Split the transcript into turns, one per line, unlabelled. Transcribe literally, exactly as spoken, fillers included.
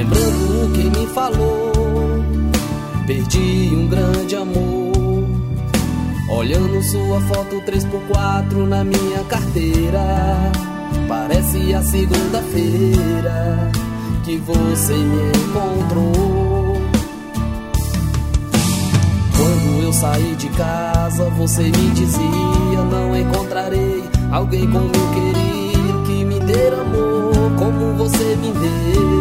lembrando o que me falou. Perdi um grande amor, olhando sua foto três por quatro na minha carteira. Parece a segunda-feira que você me encontrou. Quando eu saí de casa, você me dizia: não encontrarei alguém como eu queria, que me dê amor como você me deu.